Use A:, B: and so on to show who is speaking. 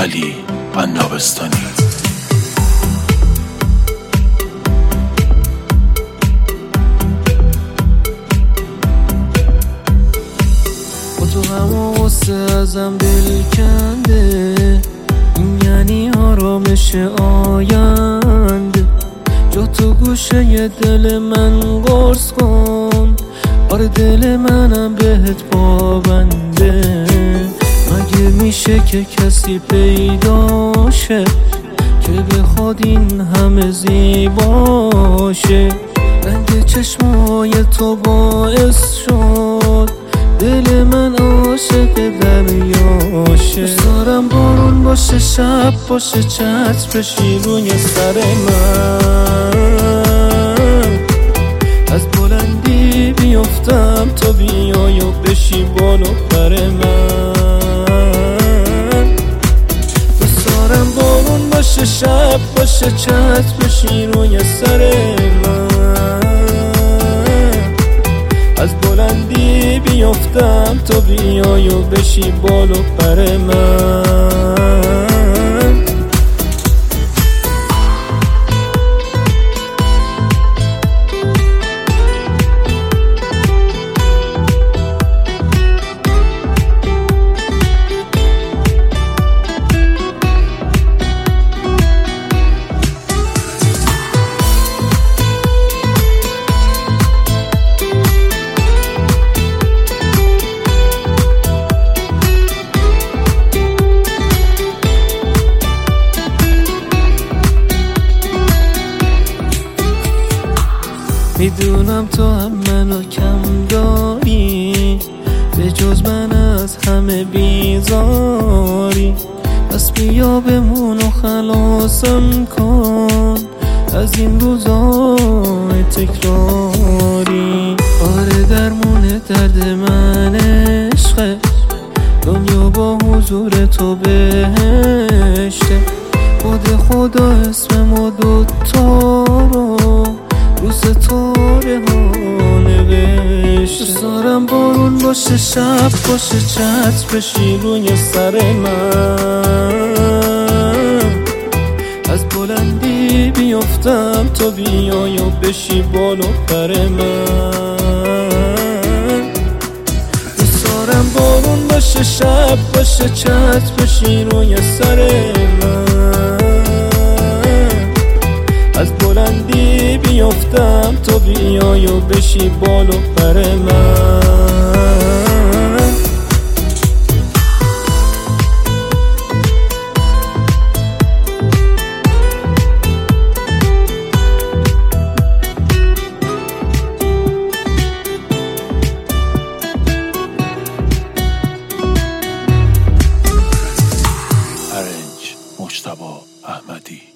A: علی عنابستانی.
B: تو همه غصه ازم دل کنده، این یعنی آرامش آینده. جا تو گوشه ی دل من قرص کن، آره دل منم بهت پابنده. مگه میشه که کسی پیدا شه که بخواد این همه زیباشه؟ رنگ چشمای تو باعث شد دل من عاشق دریاشه. دوست دارم بارون باشه، شب باشه، چتر بشی روی سر من، از بلندی بیفتم تا بیای و بشی بالا پر من. دوست دارم بارون باشه، شب باشه، چتر بشی روی سر من، از بلندی بیفتم تا بیای و بشی بالا پر من. میدونم تو هم منو کم داری، به جز من از همه بیزاری. پس بیا بمون و خلاصم کن از این روزای تکراری. آره درمون درد من عشقه، دنیا با حضور تو بهشته. خدا اسم ما دوتا رو رو ستاره ها نوشته. دوست دارم بارون باشه، شب باشه، چتر بشی روی سر من، از بلندی بیفتم تا بیای و بشی بالا پر من. دوست دارم بارون باشه، شب باشه، چتر بشی روی سر من، از بلندی بیفتم تا بیای و بشی بالا پر من.
A: ارنج مجتبی احمدی.